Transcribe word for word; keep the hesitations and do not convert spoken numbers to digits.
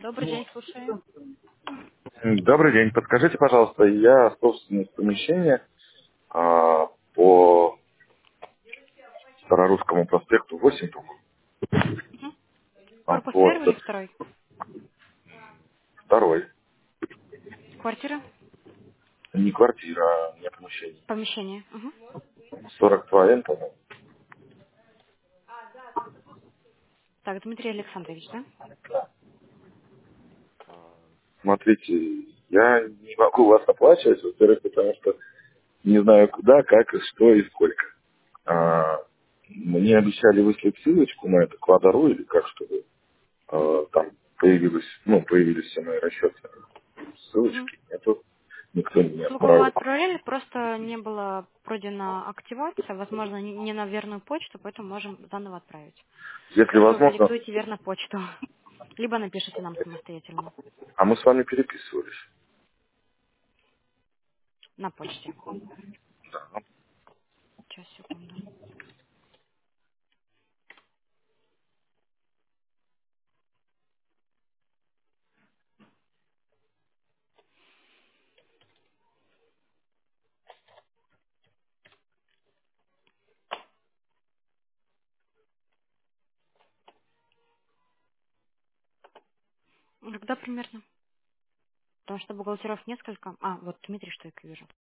Добрый день, слушаю. Добрый день. Подскажите, пожалуйста, я собственник помещения а, по Старорусскому проспекту восемь, по-моему. Мгм. А, Корпус вот, первый или второй? второй. Квартира? Не квартира, а не помещение. Помещение. Мгм. сорок два Н, по-моему. Так, Дмитрий Александрович, да? Смотрите, я не могу вас оплачивать, во-первых, потому что не знаю куда, как, и что и сколько. А, мне обещали выслать ссылочку на это квадру или как, чтобы а, там появилось, ну, появились все мои расчеты. Мгм. Ссылочки нету, никто не Ссылку мы отправил. отправляли, просто не была пройдена активация, возможно, не не на верную почту, поэтому можем заново отправить. Если Тоже возможно, продиктуйте верно почту, либо напишите нам самостоятельно а мы с вами переписывались. на почте. Да. Сейчас, секунду. Когда примерно? Потому что бухгалтеров несколько. А, вот Дмитрий Штойко вижу.